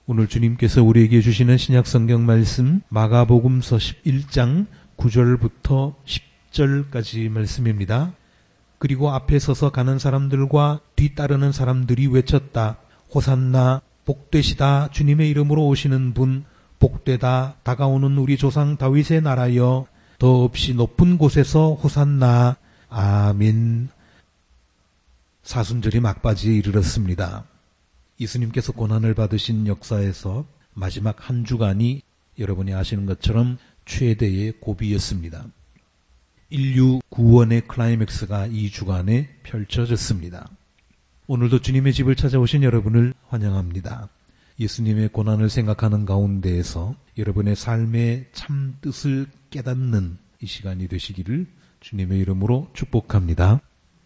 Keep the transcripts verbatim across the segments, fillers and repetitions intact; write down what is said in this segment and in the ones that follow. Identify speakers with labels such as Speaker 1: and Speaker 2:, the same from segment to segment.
Speaker 1: 오늘 주님께서 우리에게 주시는 신약성경 말씀 마가복음서 십일 장 구 절부터 십 절까지 말씀입니다. 그리고 앞에 서서 가는 사람들과 뒤따르는 사람들이 외쳤다. 호산나 복되시다 주님의 이름으로 오시는 분 복되다 다가오는 우리 조상 다윗의 나라여 더없이 높은 곳에서 호산나 아멘. 사순절이 막바지에 이르렀습니다. 예수님께서 고난을 받으신 역사에서 마지막 한 주간이 여러분이 아시는 것처럼 최대의 고비였습니다. 인류 구원의 클라이맥스가 이 주간에 펼쳐졌습니다. 오늘도 주님의 집을 찾아오신 여러분을 환영합니다. 예수님의 고난을 생각하는 가운데에서 여러분의 삶의 참 뜻을 깨닫는 이 시간이 되시기를 주님의 이름으로 축복합니다.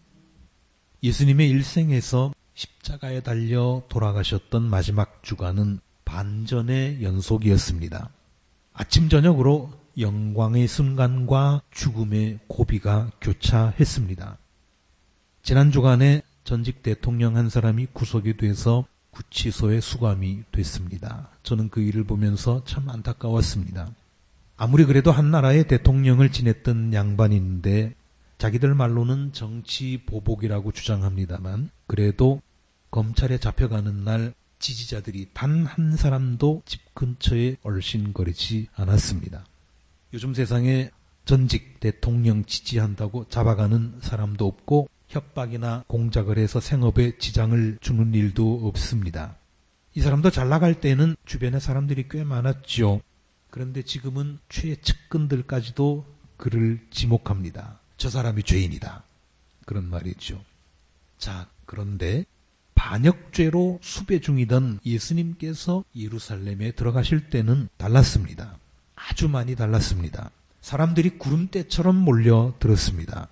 Speaker 1: 예수님의 일생에서 십자가에 달려 돌아가셨던 마지막 주간은 반전의 연속이었습니다. 아침 저녁으로 영광의 순간과 죽음의 고비가 교차했습니다. 지난 주간에 전직 대통령 한 사람이 구속이 돼서 구치소에 수감이 됐습니다. 저는 그 일을 보면서 참 안타까웠습니다. 아무리 그래도 한 나라의 대통령을 지냈던 양반인데 자기들 말로는 정치 보복이라고 주장합니다만 그래도 검찰에 잡혀가는 날 지지자들이 단 한 사람도 집 근처에 얼씬거리지 않았습니다. 요즘 세상에 전직 대통령 지지한다고 잡아가는 사람도 없고 협박이나 공작을 해서 생업에 지장을 주는 일도 없습니다. 이 사람도 잘 나갈 때는 주변에 사람들이 꽤 많았죠. 그런데 지금은 최측근들까지도 그를 지목합니다. 저 사람이 죄인이다. 그런 말이죠. 자, 그런데 반역죄로 수배 중이던 예수님께서 예루살렘에 들어가실 때는 달랐습니다. 아주 많이 달랐습니다. 사람들이 구름대처럼 몰려들었습니다.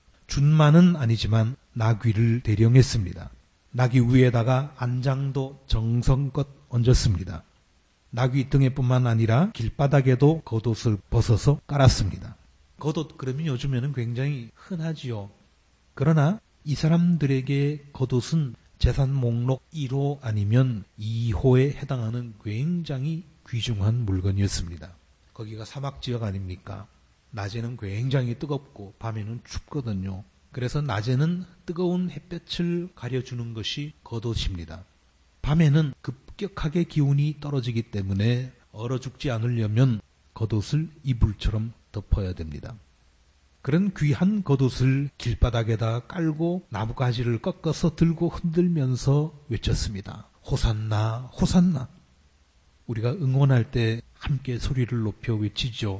Speaker 1: 준마는 아니지만 나귀를 대령했습니다. 나귀 위에다가 안장도 정성껏 얹었습니다. 나귀 등에뿐만 아니라 길바닥에도 겉옷을 벗어서 깔았습니다. 겉옷 그러면 요즘에는 굉장히 흔하지요. 그러나 이 사람들에게 겉옷은 재산 목록 일 호 아니면 이 호에 해당하는 굉장히 귀중한 물건이었습니다. 거기가 사막지역 아닙니까? 낮에는 굉장히 뜨겁고 밤에는 춥거든요. 그래서 낮에는 뜨거운 햇볕을 가려주는 것이 겉옷입니다. 밤에는 급격하게 기온이 떨어지기 때문에 얼어 죽지 않으려면 겉옷을 이불처럼 덮어야 됩니다. 그런 귀한 겉옷을 길바닥에다 깔고 나뭇가지를 꺾어서 들고 흔들면서 외쳤습니다. 호산나 호산나. 우리가 응원할 때 함께 소리를 높여 외치죠.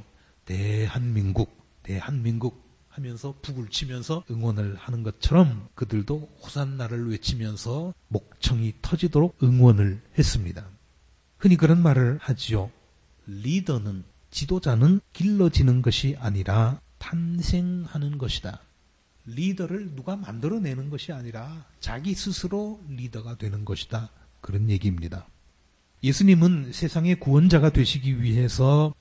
Speaker 1: 대한민국 대한민국 하면서 북을 치면서 응원을 하는 것처럼 그들도 호산나를 외치면서 목청이 터지도록 응원을 했습니다. 흔히 그런 말을 하지요. 리더는 지도자는 길러지는 것이 아니라 탄생하는 것이다. 리더를 누가 만들어내는 것이 아니라 자기 스스로 리더가 되는 것이다. 그런 얘기입니다. 예수님은 세상의 구원자가 되시기 위해서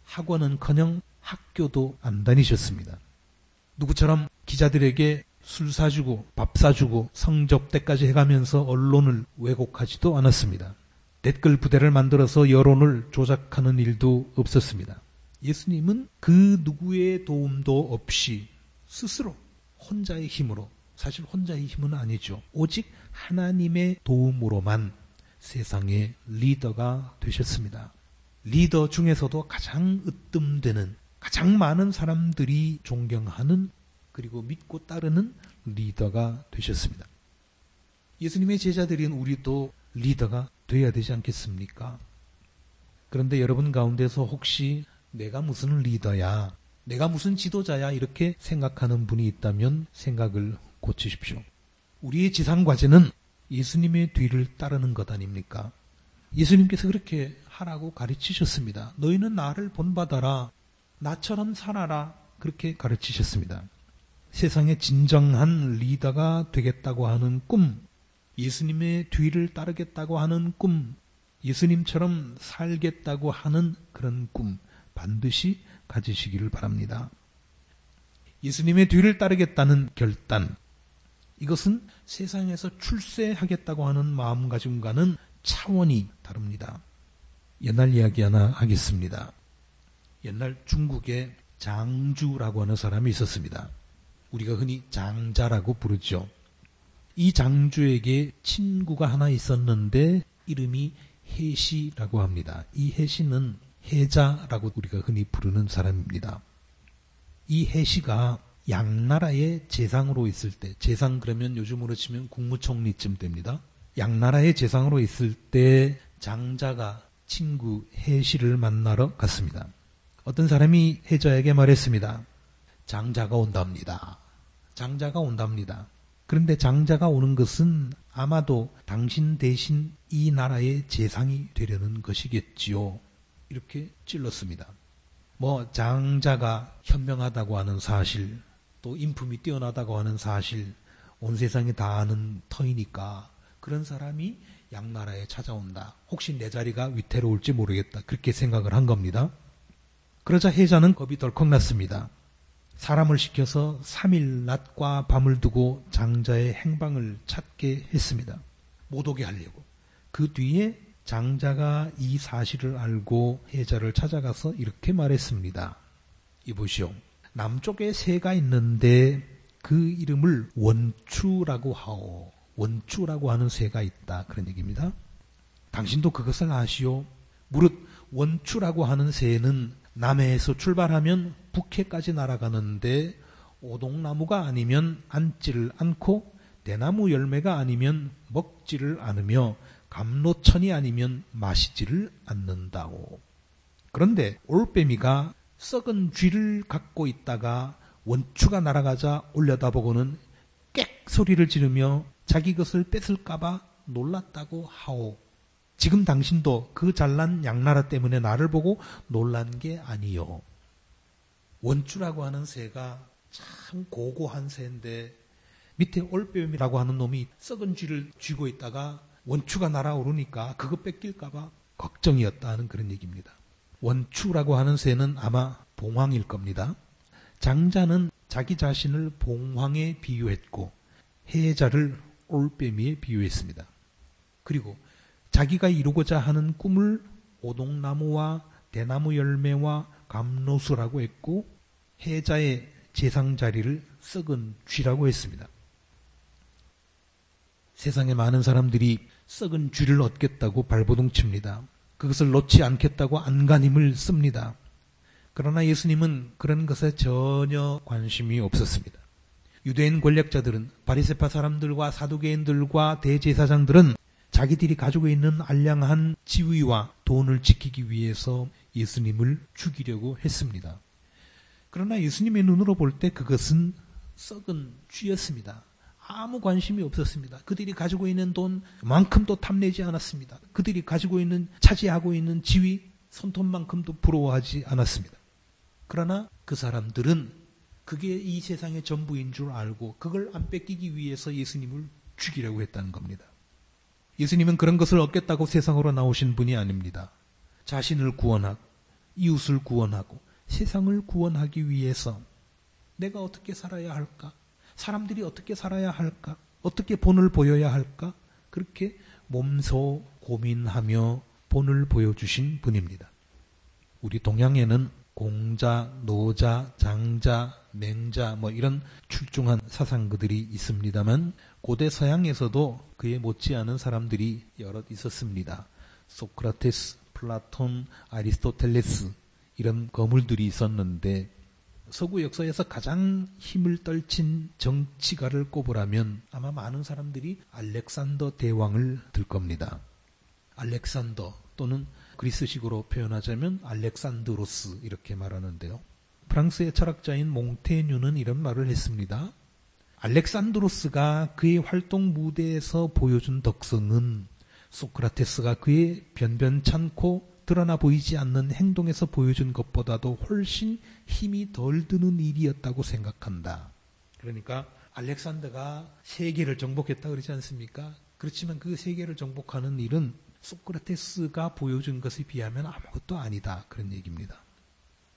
Speaker 1: 학원은커녕 학교도 안 다니셨습니다. 누구처럼 기자들에게 술 사주고 밥 사주고 성접대까지 해가면서 언론을 왜곡하지도 않았습니다. 댓글 부대를 만들어서 여론을 조작하는 일도 없었습니다. 예수님은 그 누구의 도움도 없이 스스로 혼자의 힘으로, 사실 혼자의 힘은 아니죠. 오직 하나님의 도움으로만 세상의 리더가 되셨습니다. 리더 중에서도 가장 으뜸되는, 가장 많은 사람들이 존경하는 그리고 믿고 따르는 리더가 되셨습니다. 예수님의 제자들인 우리도 리더가 돼야 되지 않겠습니까? 그런데 여러분 가운데서 혹시 내가 무슨 리더야, 내가 무슨 지도자야 이렇게 생각하는 분이 있다면 생각을 고치십시오. 우리의 지상과제는 예수님의 뒤를 따르는 것 아닙니까? 예수님께서 그렇게 하라고 가르치셨습니다. 너희는 나를 본받아라, 나처럼 살아라, 그렇게 가르치셨습니다. 세상의 진정한 리더가 되겠다고 하는 꿈, 예수님의 뒤를 따르겠다고 하는 꿈, 예수님처럼 살겠다고 하는 그런 꿈 반드시 가지시기를 바랍니다. 예수님의 뒤를 따르겠다는 결단, 이것은 세상에서 출세하겠다고 하는 마음가짐과는 차원이 다릅니다. 옛날 이야기 하나 하겠습니다. 옛날 중국에 장주라고 하는 사람이 있었습니다. 우리가 흔히 장자라고 부르죠. 이 장주에게 친구가 하나 있었는데 이름이 해시라고 합니다. 이 해시는 해자라고 우리가 흔히 부르는 사람입니다. 이 해시가 양나라의 재상으로 있을 때, 재상 그러면 요즘으로 치면 국무총리쯤 됩니다. 양나라의 재상으로 있을 때 장자가 친구 해시를 만나러 갔습니다. 어떤 사람이 해자에게 말했습니다. 장자가 온답니다. 장자가 온답니다. 그런데 장자가 오는 것은 아마도 당신 대신 이 나라의 재상이 되려는 것이겠지요. 이렇게 찔렀습니다. 뭐 장자가 현명하다고 하는 사실, 또 인품이 뛰어나다고 하는 사실, 온 세상이 다 아는 터이니까 그런 사람이 양나라에 찾아온다. 혹시 내 자리가 위태로울지 모르겠다. 그렇게 생각을 한 겁니다. 그러자 해자는 겁이 덜컥 났습니다. 사람을 시켜서 삼 일 낮과 밤을 두고 장자의 행방을 찾게 했습니다. 못 오게 하려고. 그 뒤에 장자가 이 사실을 알고 해자를 찾아가서 이렇게 말했습니다. 이보시오. 남쪽에 새가 있는데 그 이름을 원추라고 하오. 원추라고 하는 새가 있다. 그런 얘기입니다. 당신도 그것을 아시오? 무릇 원추라고 하는 새는 남해에서 출발하면 북해까지 날아가는데 오동나무가 아니면 앉지를 않고 대나무 열매가 아니면 먹지를 않으며 감로천이 아니면 마시지를 않는다고. 그런데 올빼미가 썩은 쥐를 갖고 있다가 원추가 날아가자 올려다보고는 꽥 소리를 지르며 자기 것을 뺏을까봐 놀랐다고 하오. 지금 당신도 그 잘난 양나라 때문에 나를 보고 놀란 게 아니요. 원추라고 하는 새가 참 고고한 새인데 밑에 올빼미라고 하는 놈이 썩은 쥐를 쥐고 있다가 원추가 날아오르니까 그거 뺏길까봐 걱정이었다는 그런 얘기입니다. 원추라고 하는 새는 아마 봉황일 겁니다. 장자는 자기 자신을 봉황에 비유했고 해자를 올빼미에 비유했습니다. 그리고 자기가 이루고자 하는 꿈을 오동나무와 대나무 열매와 감로수라고 했고 해자의 재상 자리를 썩은 쥐라고 했습니다. 세상에 많은 사람들이 썩은 쥐를 얻겠다고 발버둥 칩니다. 그것을 놓지 않겠다고 안간힘을 씁니다. 그러나 예수님은 그런 것에 전혀 관심이 없었습니다. 유대인 권력자들은 바리새파 사람들과 사두개인들과 대제사장들은 자기들이 가지고 있는 알량한 지위와 돈을 지키기 위해서 예수님을 죽이려고 했습니다. 그러나 예수님의 눈으로 볼 때 그것은 썩은 쥐였습니다. 아무 관심이 없었습니다. 그들이 가지고 있는 돈만큼도 탐내지 않았습니다. 그들이 가지고 있는 차지하고 있는 지위, 손톱만큼도 부러워하지 않았습니다. 그러나 그 사람들은 그게 이 세상의 전부인 줄 알고 그걸 안 뺏기기 위해서 예수님을 죽이려고 했다는 겁니다. 예수님은 그런 것을 얻겠다고 세상으로 나오신 분이 아닙니다. 자신을 구원하고 이웃을 구원하고 세상을 구원하기 위해서 내가 어떻게 살아야 할까? 사람들이 어떻게 살아야 할까? 어떻게 본을 보여야 할까? 그렇게 몸소 고민하며 본을 보여주신 분입니다. 우리 동양에는 공자, 노자, 장자, 맹자 뭐 이런 출중한 사상가들이 있습니다만 고대 서양에서도 그에 못지않은 사람들이 여럿 있었습니다. 소크라테스, 플라톤, 아리스토텔레스 이런 거물들이 있었는데 서구 역사에서 가장 힘을 떨친 정치가를 꼽으라면 아마 많은 사람들이 알렉산더 대왕을 들 겁니다. 알렉산더 또는 그리스식으로 표현하자면 알렉산드로스 이렇게 말하는데요. 프랑스의 철학자인 몽테뉴는 이런 말을 했습니다. 알렉산드로스가 그의 활동 무대에서 보여준 덕성은 소크라테스가 그의 변변찮고 드러나 보이지 않는 행동에서 보여준 것보다도 훨씬 힘이 덜 드는 일이었다고 생각한다. 그러니까 알렉산더가 세계를 정복했다 그러지 않습니까? 그렇지만 그 세계를 정복하는 일은 소크라테스가 보여준 것에 비하면 아무것도 아니다. 그런 얘기입니다.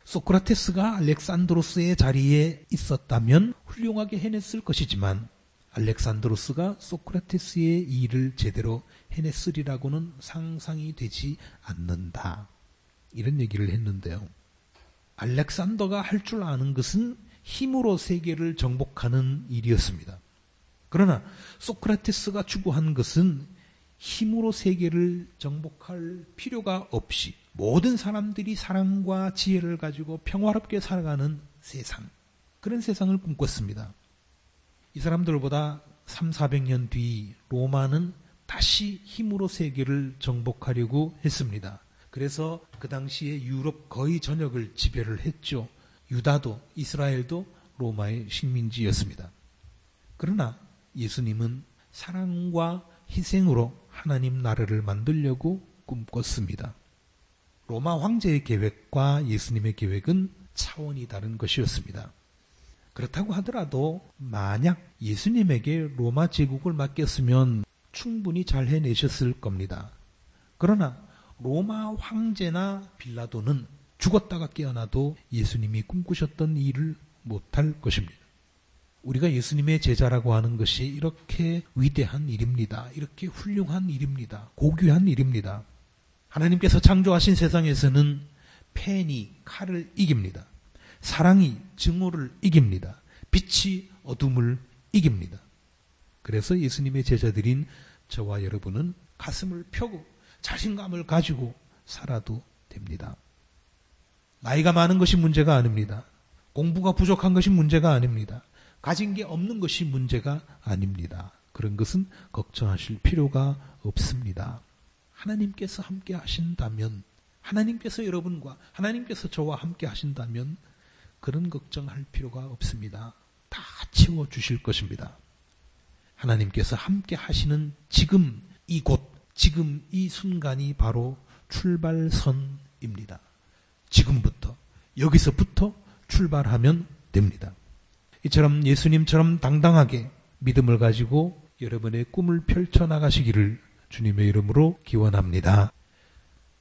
Speaker 1: 소크라테스가 알렉산드로스의 자리에 있었다면 훌륭하게 해냈을 것이지만 알렉산드로스가 소크라테스의 일을 제대로 해냈으리라고는 상상이 되지 않는다. 이런 얘기를 했는데요. 알렉산더가 할 줄 아는 것은 힘으로 세계를 정복하는 일이었습니다. 그러나 소크라테스가 추구한 것은 힘으로 세계를 정복할 필요가 없이 모든 사람들이 사랑과 지혜를 가지고 평화롭게 살아가는 세상, 그런 세상을 꿈꿨습니다. 이 사람들보다 삼사백 년 뒤 로마는 다시 힘으로 세계를 정복하려고 했습니다. 그래서 그 당시에 유럽 거의 전역을 지배를 했죠. 유다도 이스라엘도 로마의 식민지였습니다. 그러나 예수님은 사랑과 희생으로 하나님 나라를 만들려고 꿈꿨습니다. 로마 황제의 계획과 예수님의 계획은 차원이 다른 것이었습니다. 그렇다고 하더라도 만약 예수님에게 로마 제국을 맡겼으면 충분히 잘 해내셨을 겁니다. 그러나 로마 황제나 빌라도는 죽었다가 깨어나도 예수님이 꿈꾸셨던 일을 못할 것입니다. 우리가 예수님의 제자라고 하는 것이 이렇게 위대한 일입니다. 이렇게 훌륭한 일입니다. 고귀한 일입니다. 하나님께서 창조하신 세상에서는 펜이 칼을 이깁니다. 사랑이 증오를 이깁니다. 빛이 어둠을 이깁니다. 그래서 예수님의 제자들인 저와 여러분은 가슴을 펴고 자신감을 가지고 살아도 됩니다. 나이가 많은 것이 문제가 아닙니다. 공부가 부족한 것이 문제가 아닙니다. 가진 게 없는 것이 문제가 아닙니다. 그런 것은 걱정하실 필요가 없습니다. 하나님께서 함께 하신다면, 하나님께서 여러분과 하나님께서 저와 함께 하신다면 그런 걱정할 필요가 없습니다. 다 채워주실 것입니다. 하나님께서 함께 하시는 지금 이곳, 지금 이 순간이 바로 출발선입니다. 지금부터, 여기서부터 출발하면 됩니다. 이처럼 예수님처럼 당당하게 믿음을 가지고 여러분의 꿈을 펼쳐나가시기를 주님의 이름으로 기원합니다.